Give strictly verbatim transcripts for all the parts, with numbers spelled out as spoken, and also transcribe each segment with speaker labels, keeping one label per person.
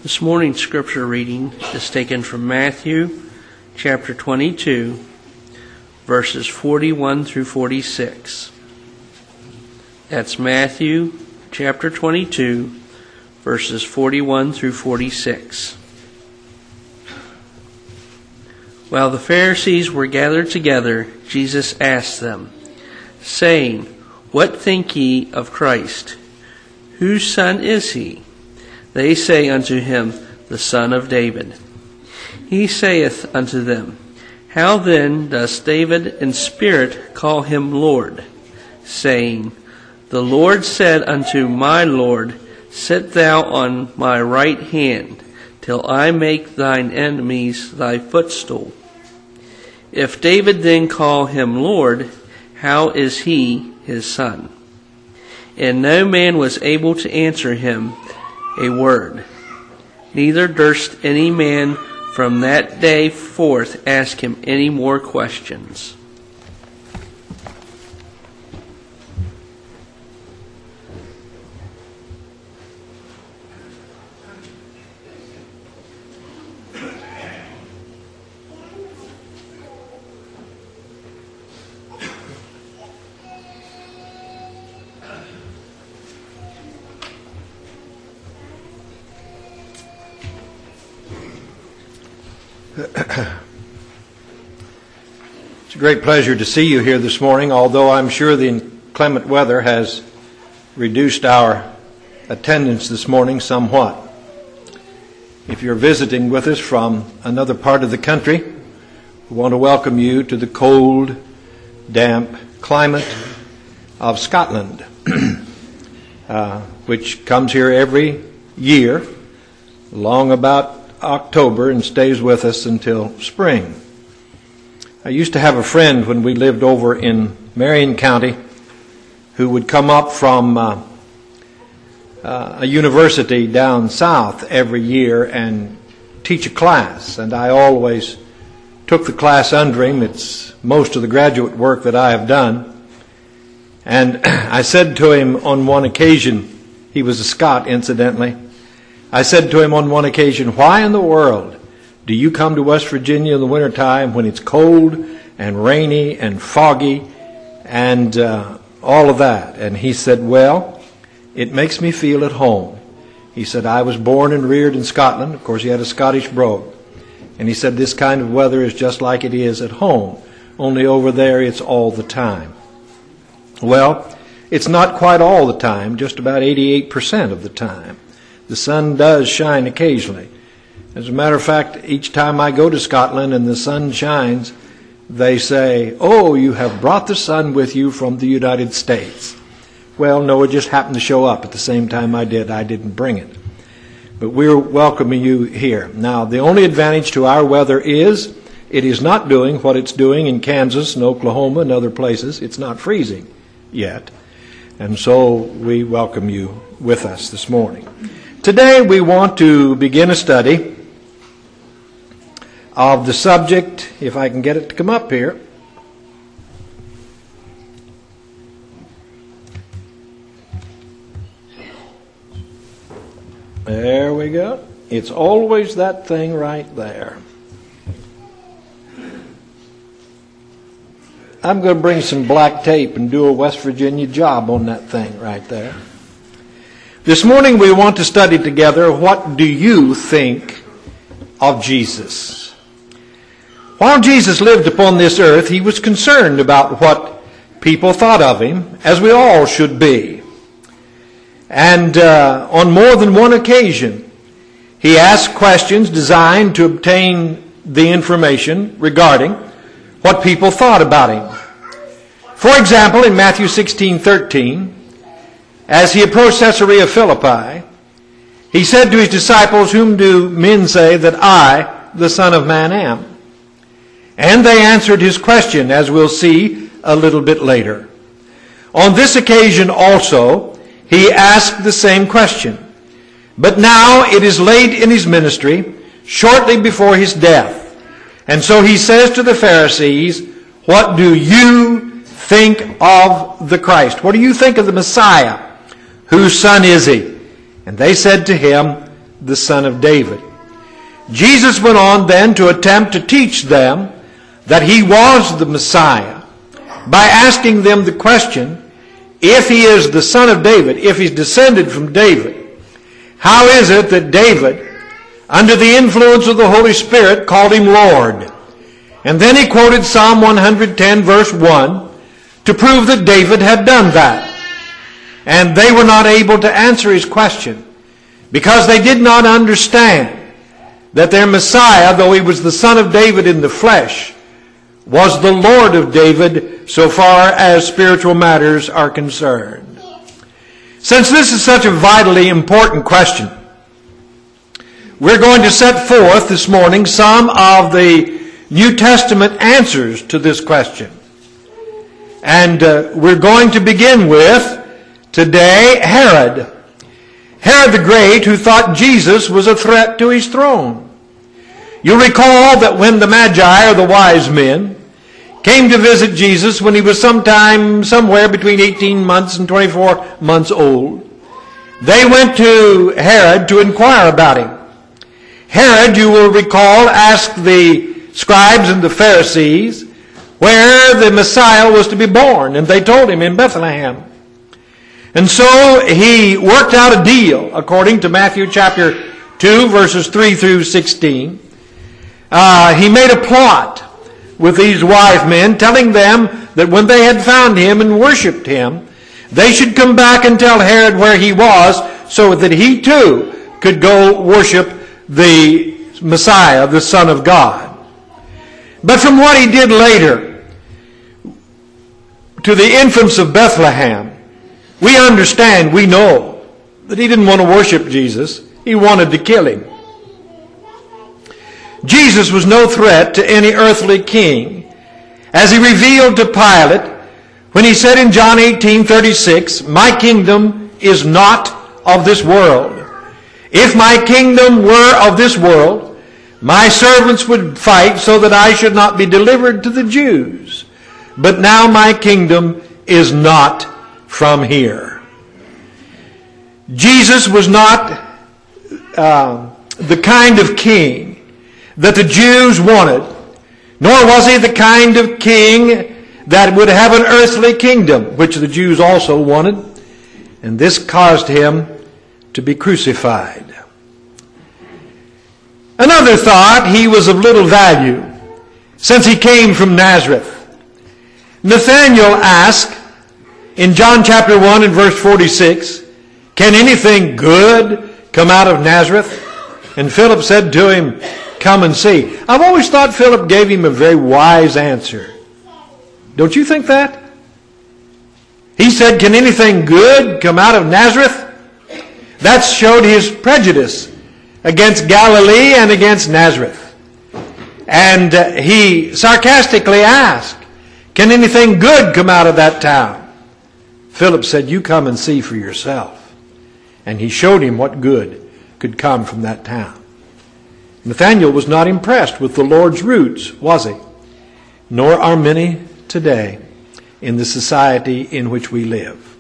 Speaker 1: This morning's scripture reading is taken from Matthew chapter twenty-two, verses forty-one through forty-six. That's Matthew chapter twenty-two, verses forty-one through forty-six. While the Pharisees were gathered together, Jesus asked them, saying, What think ye of Christ? Whose son is he? They say unto him, The son of David. He saith unto them, How then does David in spirit call him Lord, saying, The Lord said unto my Lord, Sit thou on my right hand, till I make thine enemies thy footstool. If David then call him Lord, how is he his son? And no man was able to answer him a word. Neither durst any man from that day forth ask him any more questions.
Speaker 2: It's a great pleasure to see you here this morning, although I'm sure the inclement weather has reduced our attendance this morning somewhat. If you're visiting with us from another part of the country, we want to welcome you to the cold, damp climate of Scotland, uh, which comes here every year, long about October, and stays with us until spring. I used to have a friend when we lived over in Marion County who would come up from uh, uh, a university down south every year and teach a class, and I always took the class under him. It's most of the graduate work that I have done. And I said to him on one occasion, he was a Scot incidentally, I said to him on one occasion, why in the world do you come to West Virginia in the wintertime when it's cold and rainy and foggy and uh, all of that? And he said, well, it makes me feel at home. He said, I was born and reared in Scotland. Of course, he had a Scottish brogue. And he said, this kind of weather is just like it is at home, only over there it's all the time. Well, it's not quite all the time, just about eighty-eight percent of the time. The sun does shine occasionally. As a matter of fact, each time I go to Scotland and the sun shines, they say, oh, you have brought the sun with you from the United States. Well, no, it just happened to show up at the same time I did. I didn't bring it. But we're welcoming you here. Now, the only advantage to our weather is it is not doing what it's doing in Kansas and Oklahoma and other places. It's not freezing yet. And so we welcome you with us this morning. Today we want to begin a study of the subject, if I can get it to come up here. There we go. It's always that thing right there. I'm going to bring some black tape and do a West Virginia job on that thing right there. This morning we want to study together, what do you think of Jesus? While Jesus lived upon this earth, he was concerned about what people thought of him, as we all should be. And uh, on more than one occasion, he asked questions designed to obtain the information regarding what people thought about him. For example, in Matthew sixteen thirteen, as he approached Caesarea Philippi, he said to his disciples, whom do men say that I, the Son of Man, am? And they answered his question, as we'll see a little bit later. On this occasion also, he asked the same question. But now it is late in his ministry, shortly before his death. And so he says to the Pharisees, what do you think of the Christ? What do you think of the Messiah? Whose son is he? And they said to him, the Son of David. Jesus went on then to attempt to teach them that he was the Messiah by asking them the question, if he is the Son of David, if he's descended from David, how is it that David, under the influence of the Holy Spirit, called him Lord? And then he quoted Psalm one hundred ten verse one to prove that David had done that. And they were not able to answer his question because they did not understand that their Messiah, though he was the Son of David in the flesh, was the Lord of David so far as spiritual matters are concerned. Since this is such a vitally important question, we're going to set forth this morning some of the New Testament answers to this question. And uh, we're going to begin with, today, Herod. Herod the Great, who thought Jesus was a threat to his throne. You'll recall that when the Magi, or the wise men, came to visit Jesus when he was sometime, somewhere between eighteen months and twenty-four months old, they went to Herod to inquire about him. Herod, you will recall, asked the scribes and the Pharisees where the Messiah was to be born, and they told him in Bethlehem. And so he worked out a deal, according to Matthew chapter two, verses three through sixteen. Uh, he made a plot with these wise men, telling them that when they had found him and worshipped him, they should come back and tell Herod where he was, so that he too could go worship the Messiah, the Son of God. But from what he did later to the infants of Bethlehem, we understand, we know, that he didn't want to worship Jesus. He wanted to kill him. Jesus was no threat to any earthly king, as he revealed to Pilate when he said in John eighteen thirty-six, "My kingdom is not of this world. If my kingdom were of this world, my servants would fight so that I should not be delivered to the Jews. But now my kingdom is not from here." Jesus was not uh, the kind of king that the Jews wanted, nor was he the kind of king that would have an earthly kingdom, which the Jews also wanted, and this caused him to be crucified. Another thought, he was of little value, since he came from Nazareth. Nathanael asked in John chapter one and verse forty-six, "Can anything good come out of Nazareth?" And Philip said to him, "Come and see." I've always thought Philip gave him a very wise answer. Don't you think that? He said, "Can anything good come out of Nazareth?" That showed his prejudice against Galilee and against Nazareth. And uh, he sarcastically asked, "Can anything good come out of that town?" Philip said, "You come and see for yourself." And he showed him what good could come from that town. Nathanael was not impressed with the Lord's roots, was he? Nor are many today in the society in which we live.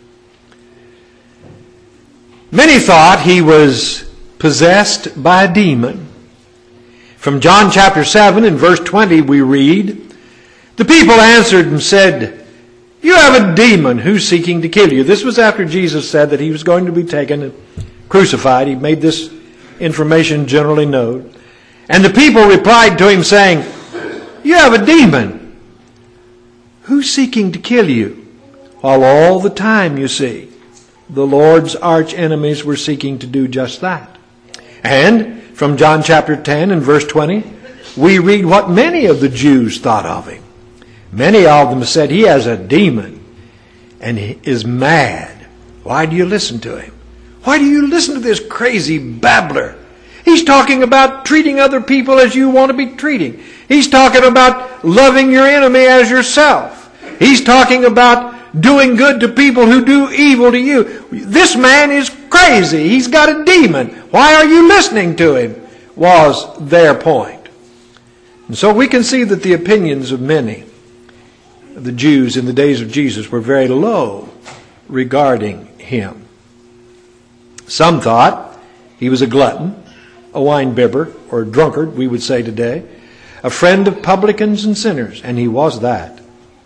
Speaker 2: Many thought he was possessed by a demon. From John chapter seven and verse twenty we read, "The people answered and said, 'You have a demon. Who's seeking to kill you?'" This was after Jesus said that he was going to be taken and crucified. He made this information generally known. And the people replied to him saying, "You have a demon. Who's seeking to kill you?" While all the time, you see, the Lord's arch enemies were seeking to do just that. And from John chapter ten and verse twenty, we read what many of the Jews thought of him. Many of them said, "He has a demon and he is mad. Why do you listen to him? Why do you listen to this crazy babbler? He's talking about treating other people as you want to be treating. He's talking about loving your enemy as yourself. He's talking about doing good to people who do evil to you. This man is crazy. He's got a demon. Why are you listening to him?" was their point. And so we can see that the opinions of many of the Jews in the days of Jesus were very low regarding him. Some thought he was a glutton. a wine-bibber, or a drunkard, we would say today, a friend of publicans and sinners, and he was that.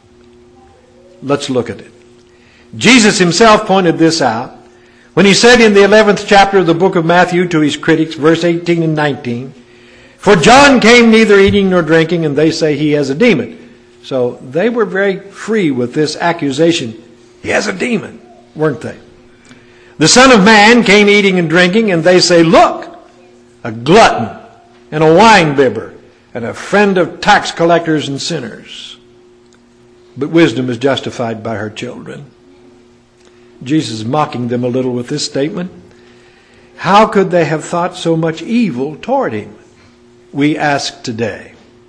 Speaker 2: Let's look at it. Jesus himself pointed this out when he said in the eleventh chapter of the book of Matthew to his critics, verse eighteen and nineteen, "For John came neither eating nor drinking, and they say he has a demon." So they were very free with this accusation. He has a demon, weren't they? "The Son of Man came eating and drinking, and they say, look, a glutton and a wine-bibber and a friend of tax collectors and sinners. But wisdom is justified by her children." Jesus is mocking them a little with this statement. How could they have thought so much evil toward him? We ask today.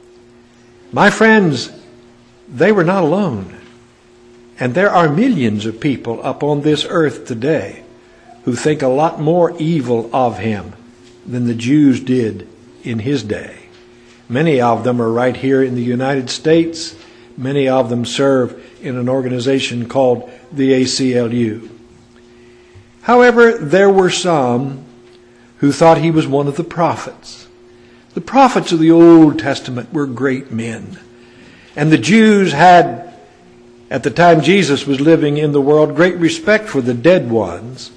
Speaker 2: My friends, they were not alone. And there are millions of people upon this earth today who think a lot more evil of him than the Jews did in his day. Many of them are right here in the United States. Many of them serve in an organization called the A C L U. However, there were some who thought he was one of the prophets. The prophets of the Old Testament were great men. And the Jews had, at the time Jesus was living in the world, great respect for the dead ones,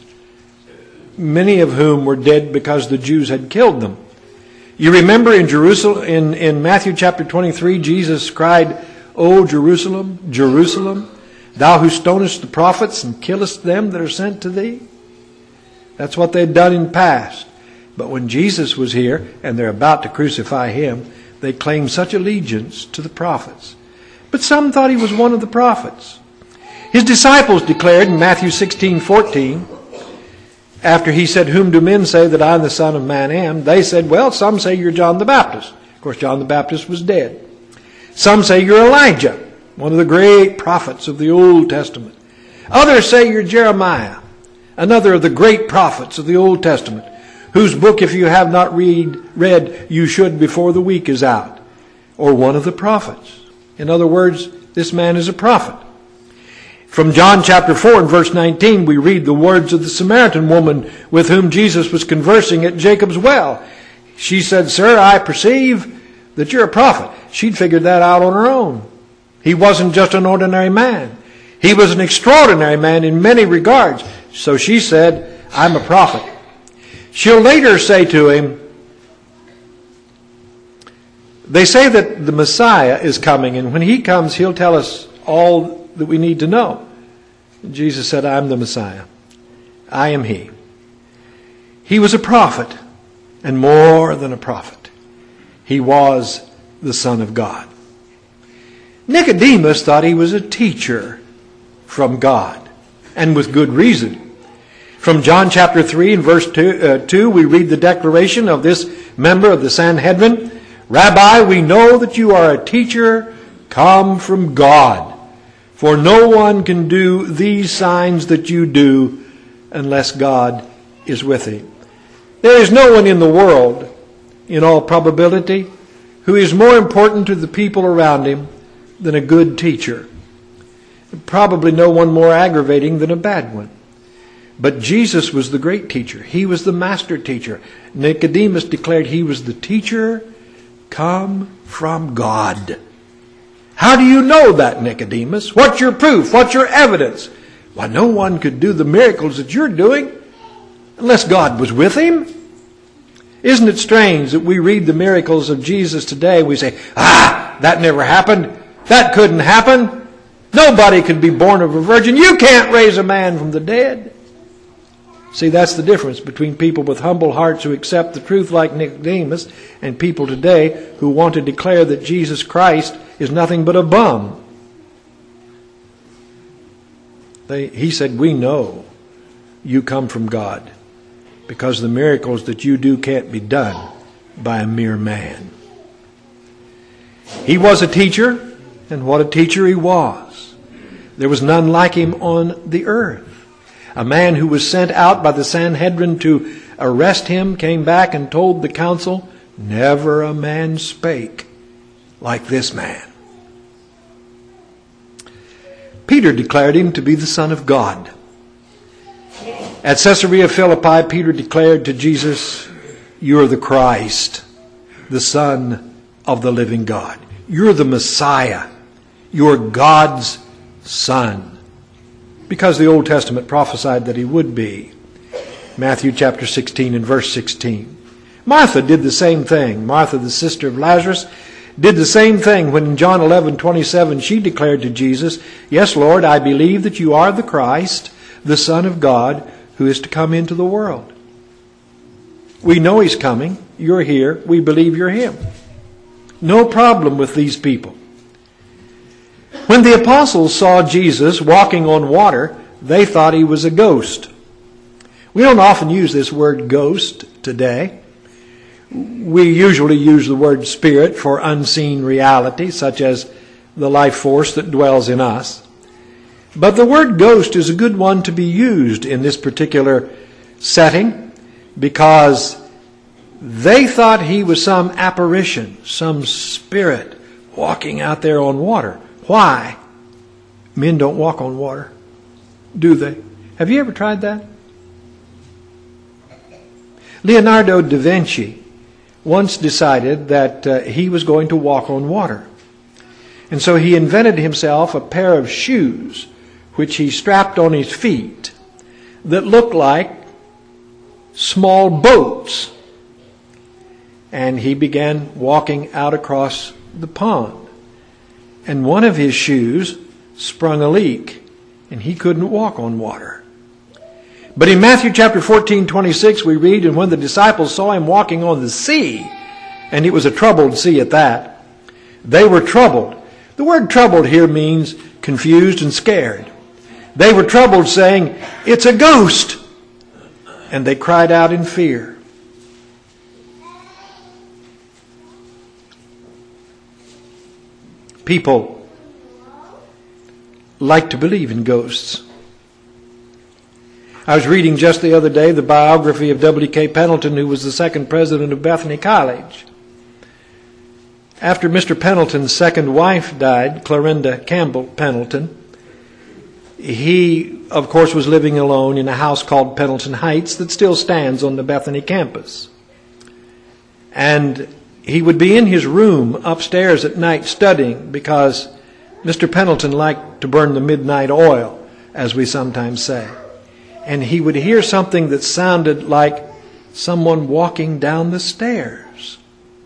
Speaker 2: many of whom were dead because the Jews had killed them. You remember in Jerusalem, in, in Matthew chapter twenty-three, Jesus cried, "O Jerusalem, Jerusalem, thou who stonest the prophets and killest them that are sent to thee." That's what they'd done in past. But when Jesus was here and they're about to crucify him, they claimed such allegiance to the prophets. But some thought he was one of the prophets. His disciples declared in Matthew sixteen fourteen, after he said, "Whom do men say that I, the Son of Man, am?" They said, "Well, some say you're John the Baptist." Of course, John the Baptist was dead. "Some say you're Elijah, one of the great prophets of the Old Testament. Others say you're Jeremiah, another of the great prophets of the Old Testament, whose book, if you have not read, read, you should before the week is out. Or one of the prophets." In other words, this man is a prophet. From John chapter four and verse nineteen, we read the words of the Samaritan woman with whom Jesus was conversing at Jacob's well. She said, "Sir, I perceive that you're a prophet." She'd figured that out on her own. He wasn't just an ordinary man. He was an extraordinary man in many regards. So she said, "I'm a prophet." She'll later say to him, they say that the Messiah is coming, and when he comes, he'll tell us all that we need to know. And Jesus said, "I'm the Messiah. I am he." He was a prophet, and more than a prophet. He was the Son of God. Nicodemus thought he was a teacher from God, and with good reason. From John chapter three and verse two, uh, two, we read the declaration of this member of the Sanhedrin. "Rabbi, we know that you are a teacher come from God, for no one can do these signs that you do unless God is with him." There is no one in the world, in all probability, who is more important to the people around him than a good teacher. Probably no one more aggravating than a bad one. But Jesus was the great teacher. He was the master teacher. Nicodemus declared he was the teacher come from God. How do you know that, Nicodemus? What's your proof? What's your evidence? Why, no one could do the miracles that you're doing unless God was with him. Isn't it strange that we read the miracles of Jesus today, we say, "Ah, that never happened. That couldn't happen. Nobody could be born of a virgin. You can't raise a man from the dead." See, that's the difference between people with humble hearts who accept the truth like Nicodemus and people today who want to declare that Jesus Christ is nothing but a bum. They, he said, "We know you come from God because the miracles that you do can't be done by a mere man." He was a teacher, and what a teacher he was. There was none like him on the earth. A man who was sent out by the Sanhedrin to arrest him came back and told the council, "Never a man spake like this man." Peter declared him to be the Son of God. At Caesarea Philippi, Peter declared to Jesus, You're the Christ, the Son of the living God. You're the Messiah. You're God's Son. Because the Old Testament prophesied that he would be. Matthew chapter sixteen and verse sixteen. Martha did the same thing. Martha, the sister of Lazarus, did the same thing when in John eleven twenty-seven she declared to Jesus, "Yes, Lord, I believe that you are the Christ, the Son of God, who is to come into the world." We know he's coming. You're here. We believe you're him. No problem with these people. When the apostles saw Jesus walking on water, they thought he was a ghost. We don't often use this word ghost today. We usually use the word spirit for unseen reality, such as the life force that dwells in us. But the word ghost is a good one to be used in this particular setting because they thought he was some apparition, some spirit walking out there on water. Why? Men don't walk on water, do they? Have you ever tried that? Leonardo da Vinci once decided that uh, he was going to walk on water. And so he invented himself a pair of shoes which he strapped on his feet that looked like small boats. And he began walking out across the pond. And one of his shoes sprung a leak, and he couldn't walk on water. But in Matthew chapter fourteen, twenty-six, we read, "And when the disciples saw him walking on the sea," and it was a troubled sea at that, "they were troubled." The word troubled here means confused and scared. They were troubled, saying, "It's a ghost!" And they cried out in fear. People like to believe in ghosts. I was reading just the other day the biography of W K Pendleton, who was the second president of Bethany College. After Mister Pendleton's second wife died, Clorinda Campbell Pendleton, he, of course, was living alone in a house called Pendleton Heights that still stands on the Bethany campus. And he would be in his room upstairs at night studying because Mister Pendleton liked to burn the midnight oil, as we sometimes say. And he would hear something that sounded like someone walking down the stairs.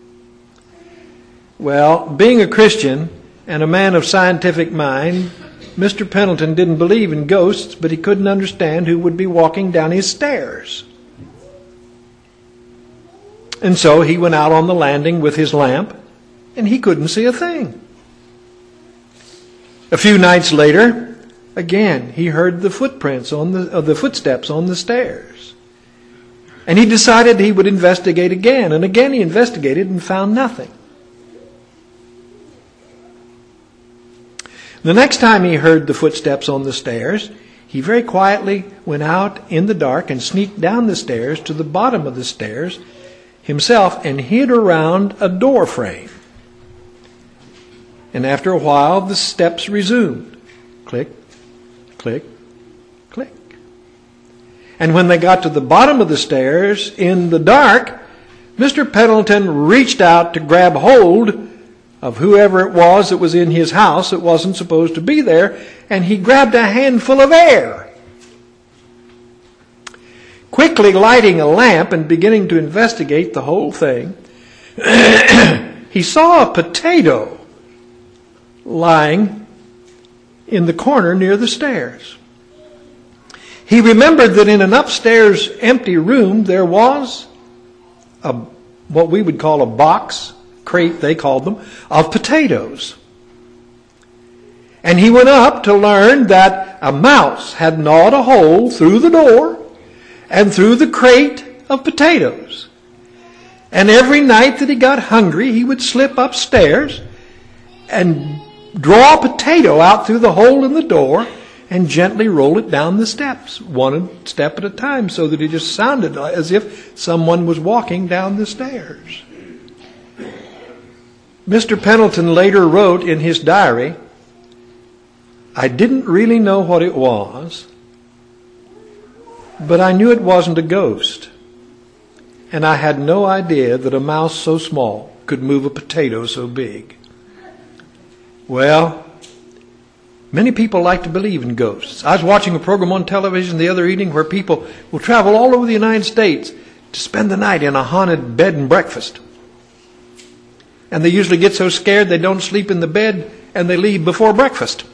Speaker 2: Well, being a Christian and a man of scientific mind, Mister Pendleton didn't believe in ghosts, but he couldn't understand who would be walking down his stairs. And so he went out on the landing with his lamp, and he couldn't see a thing. A few nights later, again, he heard the footprints on the, uh, the footsteps on the stairs. And he decided he would investigate again. And again he investigated and found nothing. The next time he heard the footsteps on the stairs, he very quietly went out in the dark and sneaked down the stairs to the bottom of the stairs himself and hid around a door frame. And after a while, the steps resumed. Click, click, click. And when they got to the bottom of the stairs in the dark, Mister Pendleton reached out to grab hold of whoever it was that was in his house that wasn't supposed to be there, and he grabbed a handful of air. Quickly lighting a lamp and beginning to investigate the whole thing, he saw a potato lying in the corner near the stairs. He remembered that in an upstairs empty room there was a what we would call a box, crate they called them, of potatoes. And he went up to learn that a mouse had gnawed a hole through the door and through the crate of potatoes. And every night that he got hungry, he would slip upstairs and draw a potato out through the hole in the door and gently roll it down the steps, one step at a time, so that it just sounded as if someone was walking down the stairs. Mister Pendleton later wrote in his diary, "I didn't really know what it was, but I knew it wasn't a ghost. and I had no idea that a mouse so small could move a potato so big. Well, many people like to believe in ghosts. I was watching a program on television the other evening where people will travel all over the United States to spend the night in a haunted bed and breakfast. And they usually get so scared they don't sleep in the bed and they leave before breakfast.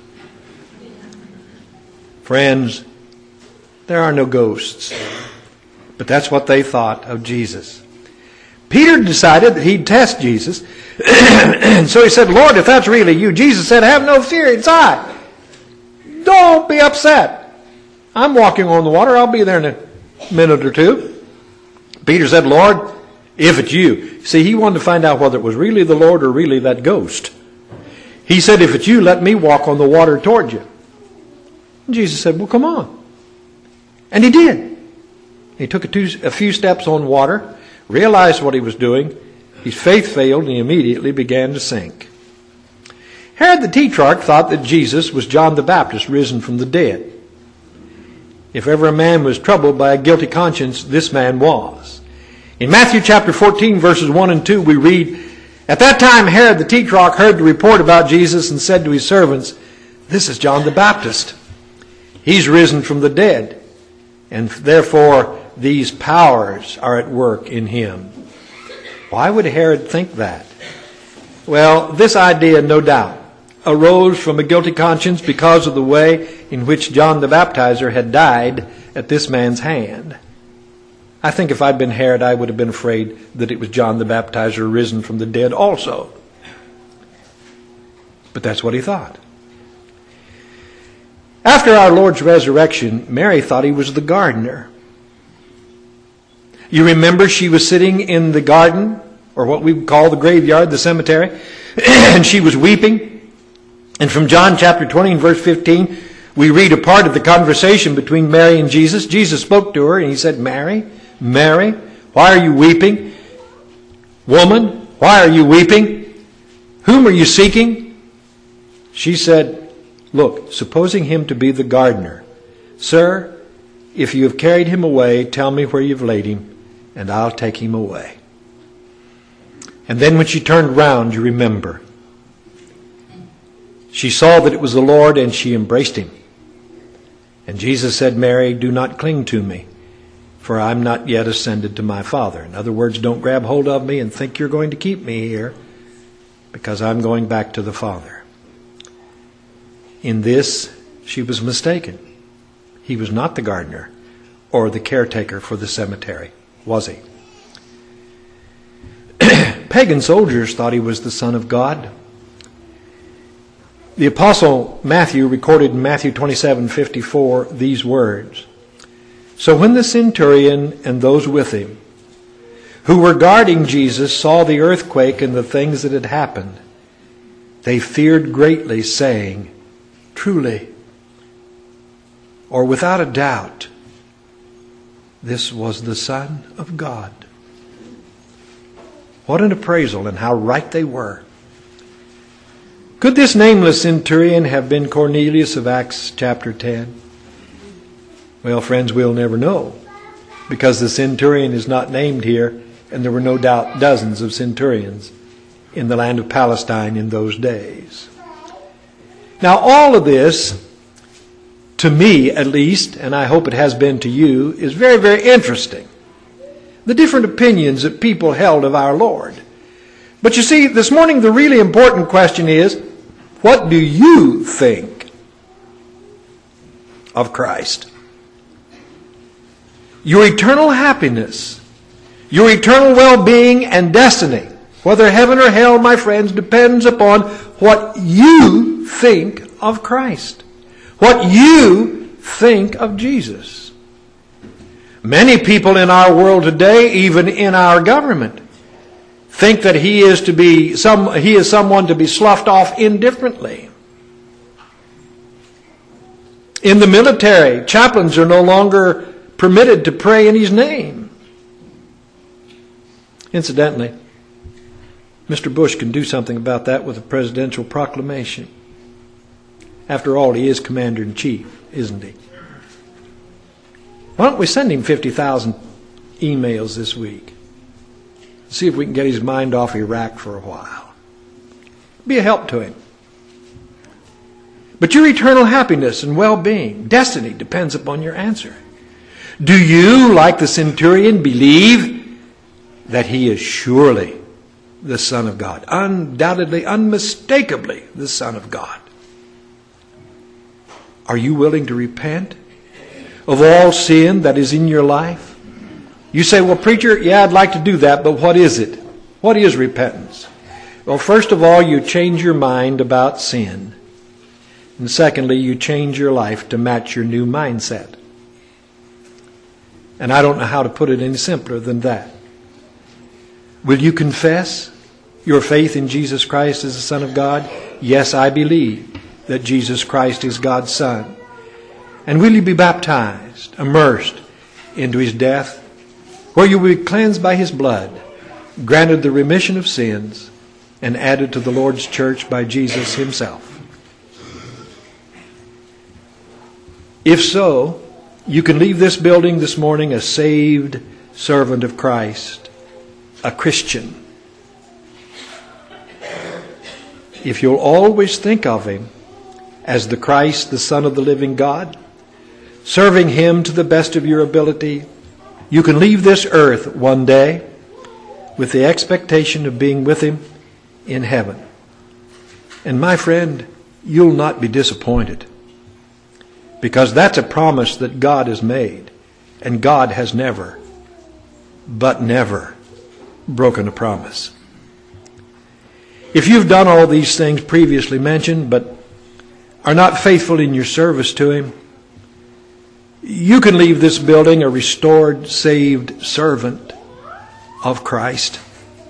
Speaker 2: Friends, there are no ghosts. But that's what they thought of Jesus. Peter decided that he'd test Jesus. And so he said, Lord, if that's really you. Jesus said, have no fear, it's I. Don't be upset. I'm walking on the water. I'll be there in a minute or two. Peter said, Lord, if it's you. See, he wanted to find out whether it was really the Lord or really that ghost. He said, if it's you, let me walk on the water toward you. And Jesus said, well, come on. And he did. He took a, two, a few steps on water, realized what he was doing. His faith failed, and he immediately began to sink. Herod the Tetrarch thought that Jesus was John the Baptist risen from the dead. If ever a man was troubled by a guilty conscience, this man was. In Matthew chapter fourteen, verses one and two, we read, at that time Herod the Tetrarch heard the report about Jesus and said to his servants, this is John the Baptist. He's risen from the dead, and therefore these powers are at work in him. Why would Herod think that? Well, this idea, no doubt, arose from a guilty conscience because of the way in which John the Baptizer had died at this man's hand. I think if I'd been Herod, I would have been afraid that it was John the Baptizer risen from the dead also. But that's what he thought. After our Lord's resurrection, Mary thought he was the gardener. You remember she was sitting in the garden, or what we call the graveyard, the cemetery, and she was weeping. And from John chapter twenty and verse fifteen, we read a part of the conversation between Mary and Jesus. Jesus spoke to her and he said, Mary, Mary, why are you weeping? Woman, why are you weeping? Whom are you seeking? She said, look, supposing him to be the gardener. Sir, if you have carried him away, tell me where you've laid him, and I'll take him away. And then when she turned round, you remember, she saw that it was the Lord and she embraced him. And Jesus said, Mary, do not cling to me, for I'm not yet ascended to my Father. In other words, don't grab hold of me and think you're going to keep me here, because I'm going back to the Father. In this, she was mistaken. He was not the gardener or the caretaker for the cemetery, was he? Pagan soldiers thought he was the Son of God. The Apostle Matthew recorded in Matthew twenty-seven fifty-four these words. So when the centurion and those with him who were guarding Jesus saw the earthquake and the things that had happened, they feared greatly, saying, truly, or without a doubt, this was the Son of God. What an appraisal, and how right they were. Could this nameless centurion have been Cornelius of Acts chapter ten? Well, friends, we'll never know, because the centurion is not named here, and there were no doubt dozens of centurions in the land of Palestine in those days. Now, all of this, to me at least, and I hope it has been to you, is very, very interesting. The different opinions that people held of our Lord. But you see, this morning the really important question is, what do you think of Christ? Your eternal happiness, your eternal well-being and destiny, whether heaven or hell, my friends, depends upon what you think of Christ. What you think of Jesus. Many people in our world today, even in our government, think that he is to be some he is someone to be sloughed off indifferently. In the military, chaplains are no longer permitted to pray in his name. Incidentally, Mister Bush can do something about that with a presidential proclamation. After all, he is commander-in-chief, isn't he? Why don't we send him fifty thousand emails this week? See if we can get his mind off Iraq for a while. Be a help to him. But your eternal happiness and well-being, destiny, depends upon your answer. Do you, like the centurion, believe that he is surely the Son of God? Undoubtedly, unmistakably the Son of God. Are you willing to repent of all sin that is in your life? You say, well, preacher, yeah, I'd like to do that, but what is it? What is repentance? Well, first of all, you change your mind about sin. And secondly, you change your life to match your new mindset. And I don't know how to put it any simpler than that. Will you confess your faith in Jesus Christ as the Son of God? Yes, I believe that Jesus Christ is God's Son. And will you be baptized, immersed into his death, where you will be cleansed by his blood, granted the remission of sins, and added to the Lord's church by Jesus himself? If so, you can leave this building this morning a saved servant of Christ, a Christian. If you'll always think of him as the Christ, the Son of the living God, serving him to the best of your ability, you can leave this earth one day with the expectation of being with him in heaven. And my friend, you'll not be disappointed, because that's a promise that God has made, and God has never, but never, broken a promise. If you've done all these things previously mentioned, but are not faithful in your service to him, you can leave this building a restored, saved servant of Christ.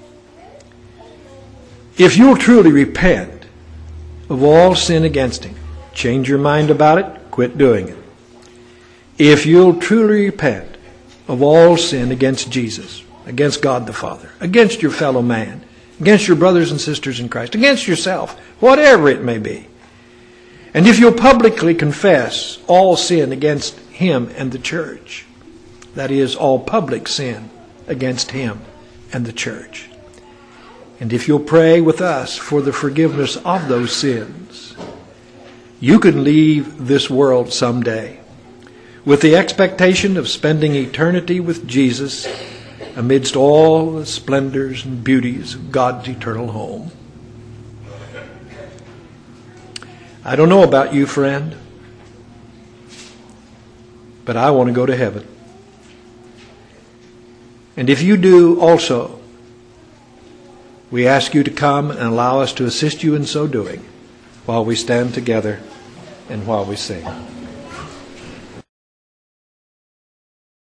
Speaker 2: If you'll truly repent of all sin against him, change your mind about it, quit doing it. If you'll truly repent of all sin against Jesus, against God the Father, against your fellow man, against your brothers and sisters in Christ, against yourself, whatever it may be, and if you'll publicly confess all sin against him and the church, that is, all public sin against him and the church, and if you'll pray with us for the forgiveness of those sins, you can leave this world someday with the expectation of spending eternity with Jesus amidst all the splendors and beauties of God's eternal home. I don't know about you, friend, but I want to go to heaven. And if you do also, we ask you to come and allow us to assist you in so doing while we stand together and while we sing.